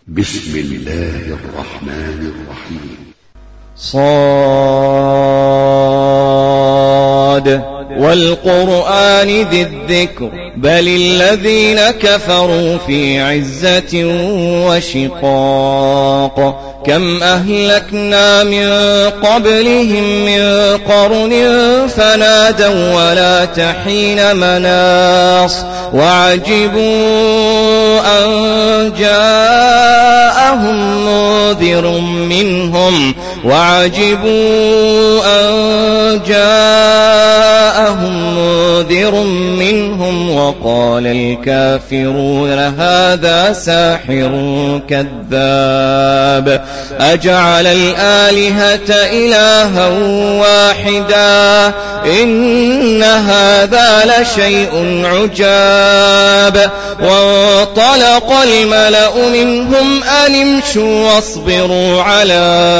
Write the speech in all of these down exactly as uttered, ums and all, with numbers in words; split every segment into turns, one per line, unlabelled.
بسم الله الرحمن الرحيم.
صاد والقرآن ذي الذكر بل الذين كفروا في عزة وشقاق كم أهلكنا من قبلهم من قرن فنادوا ولا تحين مناص وعجبوا أن جاءهم منذر منهم وعجبوا أن جاءهم منذر منهم وقال الكافرون هذا ساحر كذاب أجعل الآلهة إلها واحدا إن هذا لشيء عجاب وانطلق الملأ منهم أن امشوا واصبروا على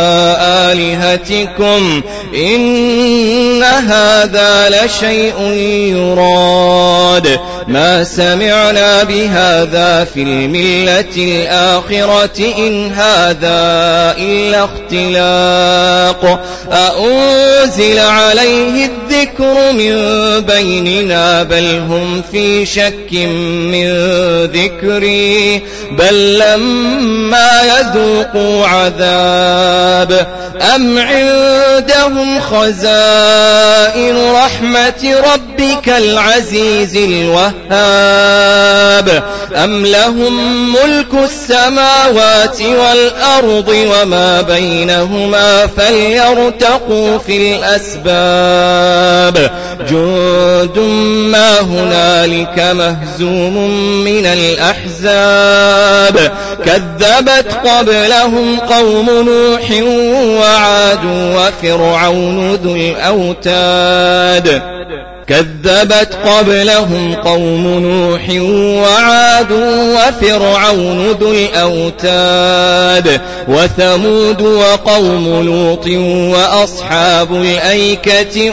آلهتكم إن هذا لشيء يراد ما سمعنا بهذا في الملة الآخرة إن هذا إلا اختلاق أأنزل عليه الذكر من بيننا بل هم في شك من ذكري بل لما يذوقوا عذاب أم عندهم خزائن رحمة ربك العزيز الوهاب أم لهم ملك السماوات والأرض وما بينهما فليرتقوا في الأسباب جند ما هنالك مهزوم من الأحزاب كذبت قبلهم قوم نوح وعاد وفرعون ذو الأوتاد كذبت قبلهم قوم نوح وعاد وفرعون ذو الأوتاد وثمود وقوم لوط وأصحاب الأيكة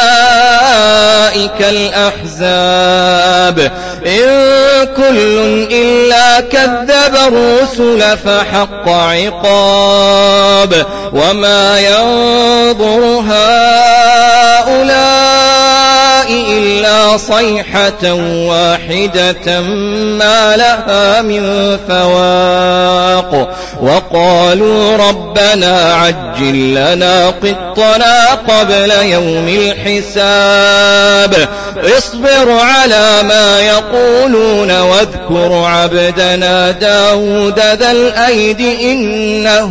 أولئك الأحزاب إن كل إلا كذب الرسل فحق عقاب وما ينظر هؤلاء إلا صيحة واحدة ما لها من فواق وقالوا ربنا عجل لنا قطنا قبل يوم الحساب اصبر على ما يقولون واذكر عبدنا داود ذا الأيد إنه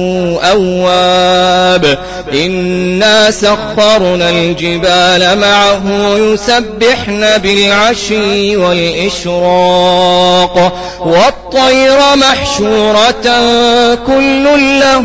أواب إنا سخرنا الجبال معه يسبحن بالعشي والإشراق والطير محشورة كل له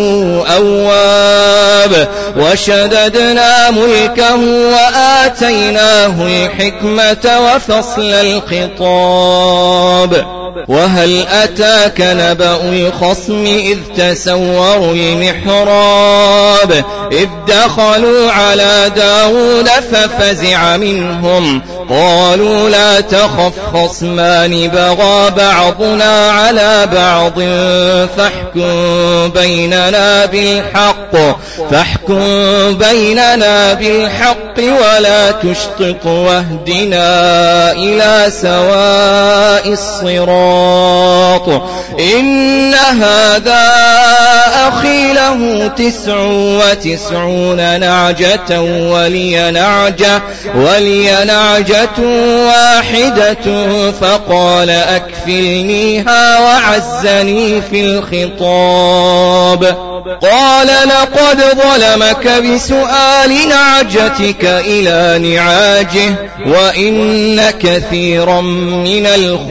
أواب وشددنا ملكه وآتيناه الحكمة وفصل الخطاب وهل أتاك نبأ الخصم إذ تسوروا المحراب إذ دخلوا على داود ففزع منهم قالوا لا تخف خصمان بغى بعضنا على بعض فاحكم بيننا بالحق فاحكم بيننا بالحق ولا تشطط واهدنا إلى سواء الصراط إن هذا أخي له تسع وتسعون نعجة ولي نعجة ولي نعجة واحدة فقال أكفلنيها وعزني في الخطاب قال لقد ظلمك بسؤال نعجتك إلى نعاجه وإن كثيرا من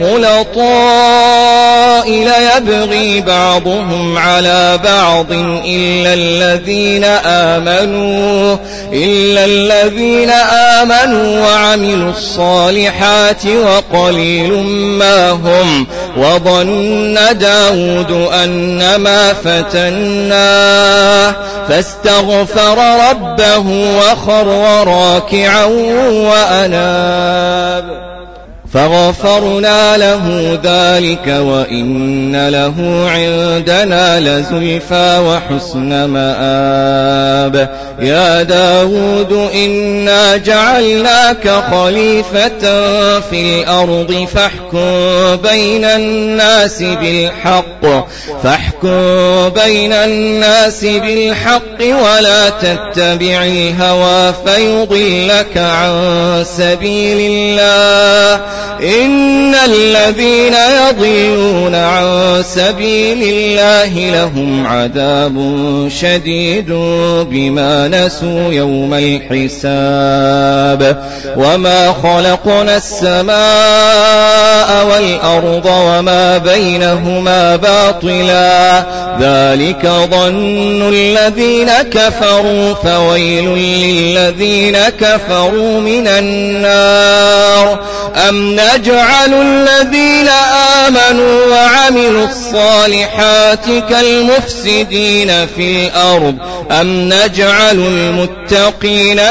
الخلطاء ليبغي بعضهم على بعض إلا الذين آمنوا إلا الذين آمنوا وعملوا الصالحات وقليل ما هم وظن داود أنما فتناه فاستغفر ربه وخر راكعا وأناب فغفرنا له ذلك وإن له عندنا لزلفى وحسن مآب. يا داود إنا جعلناك خليفة في الأرض فاحكم بين الناس بالحق فاحكم بين الناس بالحق ولا تتبع الهوى فيضلك عن سبيل الله. إن الذين يضلون عن سبيل الله لهم عذاب شديد بما نسوا يوم الحساب. وما خلقنا السماء والأرض وما بينهما باطلا ذلك ظن الذين كفروا فويل للذين كفروا من النار. أم نجعل الذين آمنوا وعملوا الصالحات كالمفسدين في الأرض أم نجعل المتقين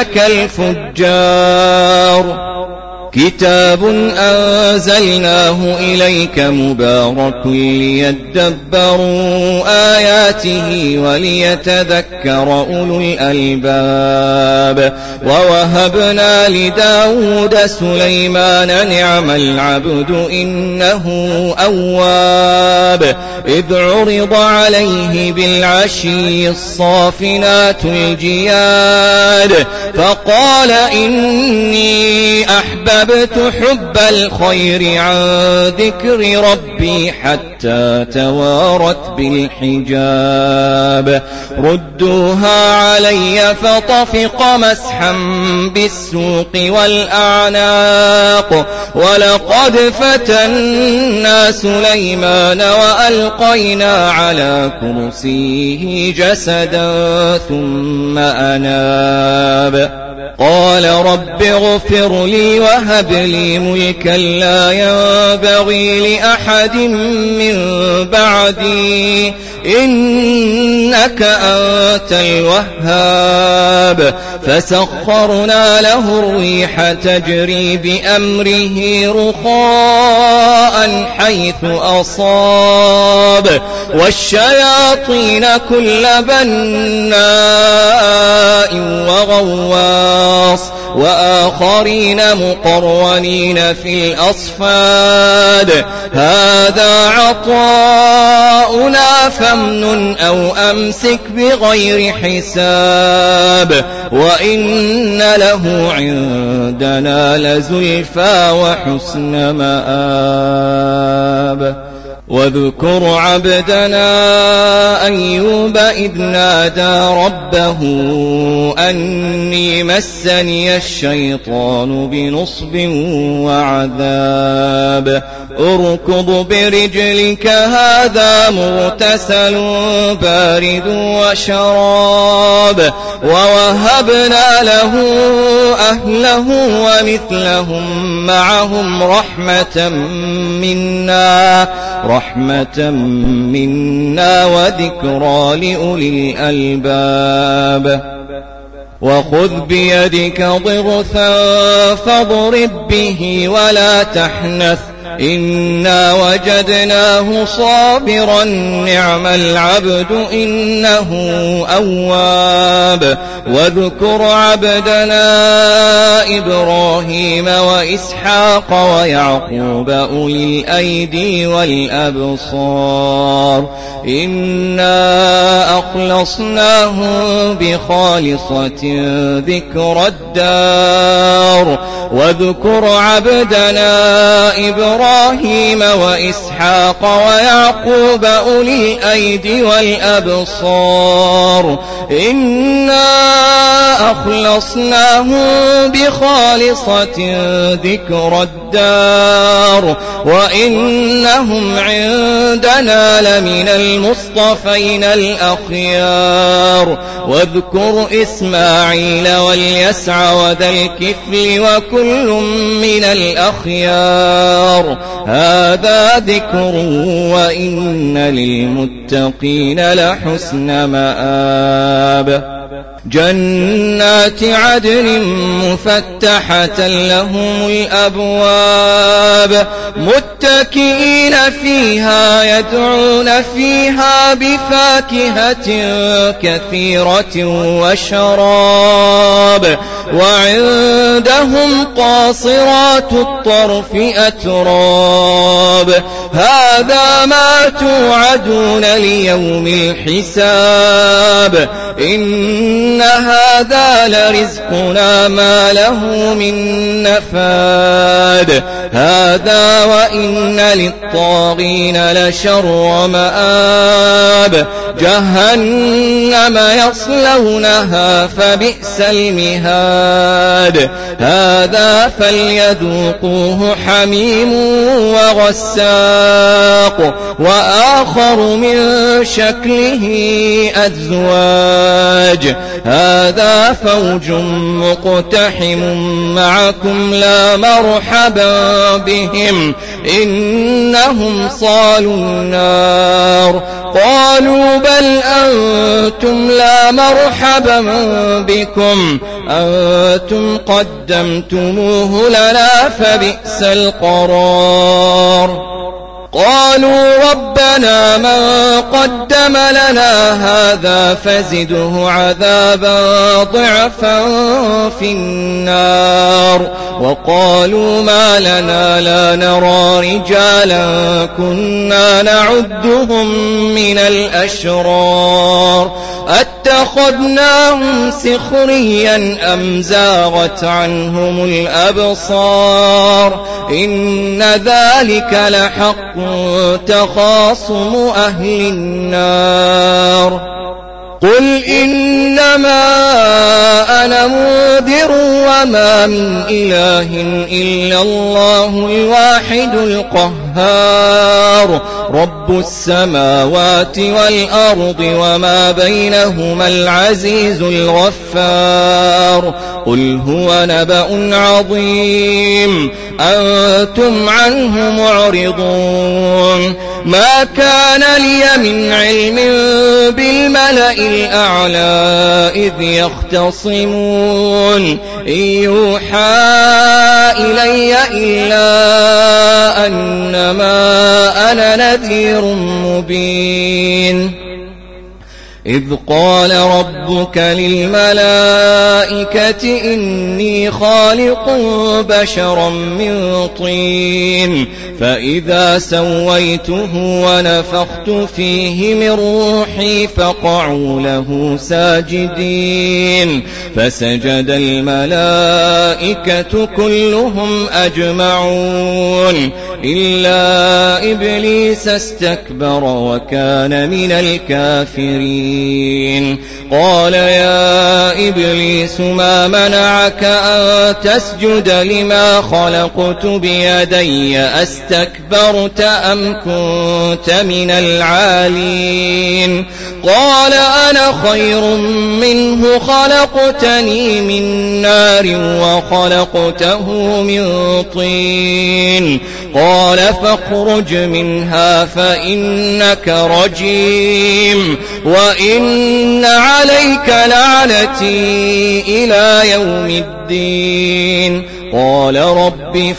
كالفجار. كتاب أنزلناه إليك مبارك ليدبروا آياته وليتذكر أولو الألباب. ووهبنا لداود سليمان نعم العبد إنه أواب. إذ عرض عليه بالعشي الصافنات الجياد فقال إني أحببت حب الخير عن ذكر ربي حتى توارت بالحجاب. ردوها علي فطفق مسحا بالسوق والأعناق. ولقد فتنا سليمان وألقينا على كرسيه جسدا ثم أناب. قال رب اغفر لي وهب لي ملكا لا ينبغي لأحد من بعدي إنك أنت الوهاب. فسخرنا له الريح تجري بأمره رخاء حيث أصاب والشياطين كل بناء وغواص وآخرين مقرنين في الأصفاد. هذا عطاؤنا فامنن أو أمسك بغير حساب. وإن له عندنا لزلفى وحسن مآب. واذكر عبدنا أيوب إذ نادى ربه أني مسني الشيطان بنصب وعذاب. اركض برجلك هذا مغتسل بارد وشراب. ووهبنا له أهله ومثلهم معهم رحمة منا رحمة منا وذكرى لأولي الألباب. وخذ بيدك ضغثا فاضرب به ولا تحنث إنا وجدناه صابرا نعم العبد إنه أواب. واذكر عبدنا إبراهيم وإسحاق ويعقوب أولي الأيدي والأبصار إنا أخلصناهم بخالصة ذكر الدار. واذكر عبدنا إبراهيم وإسحاق ويعقوب أولي الأيدي والأبصار إنا أخلصناهم بخالصة ذكر الدار وإنهم عندنا لمن المصطفين الأخيار. واذكر إسماعيل واليسع وذا الكفل وكل من الأخيار هذا ذكر وإن للمتقين لحسن مآب. جنات عدن مفتحة لهم الأبواب متكئين فيها يدعون فيها بفاكهة كثيرة وشراب وعندهم قاصرات الطرف أتراب هذا ما توعدون ليوم الحساب إن هذا لرزقنا ما له من نفاد هذا وإن للطاغين لشر مآب جهنم يصلونها فبئس المهاد هذا فليذوقوه حميم وغساق وآخر من شكله أزواج هذا فوج مقتحم معكم لا مرحبا بهم إنهم صالوا النار قالوا بل أنتم لا مرحبا بكم أنتم قدمتموه لنا فبئس القرار قالوا ربنا من قدم لنا هذا فزده عذابا ضعفا في النار وقالوا ما لنا لا نرى رجالا كنا نعدهم من الأشرار أتخذناهم سخريا أم زاغت عنهم الأبصار إن ذلك لحق تخاصم أهل النار قل إنما أنا منذر وما من إله إلا الله الواحد القهار رب السماوات والأرض وما بينهما العزيز الغفار قل هو نبأ عظيم أنتم عنه معرضون ما كان لي من علم بالملأ الأعلى إذ يختصمون إن يوحى إلي إلا أنما أنا نذير مبين إذ قال ربك للملائكة إني خالق بشرا من طين فإذا سويته ونفخت فيه من روحي فقعوا له ساجدين فسجد الملائكة كلهم أجمعون إلا إبليس استكبر وكان من الكافرين قال يا إبليس ما منعك أن تسجد لما خلقت بيدي أستكبرت أم كنت من العالين قال أنا خير منه خلقتني من نار وخلقته من طين قال فاخرج منها فإنك رجيم وإن عليك لعنتي إلى يوم الدين قال رب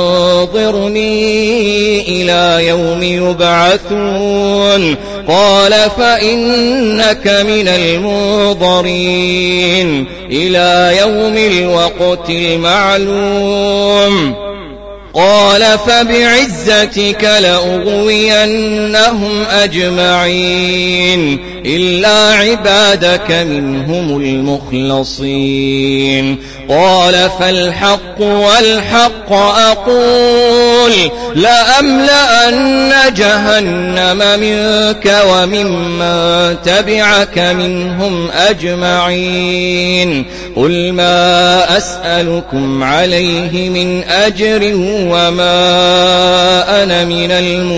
فأنظرني إلى يوم يبعثون قال فإنك من المنظرين إلى يوم الوقت المعلوم قال فبعزتك لأغوينهم أجمعين إلا عبادك منهم المخلصين قال فالحق والحق أقول لأملأن جهنم منك وممن تبعك منهم أجمعين قل ما أسألكم عليه من أجر وما أنا من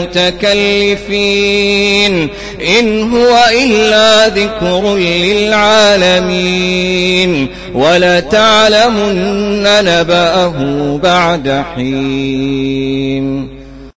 المتكلفين إن هو إلا ذكر للعالمين ولتعلمن نبأه بعد حين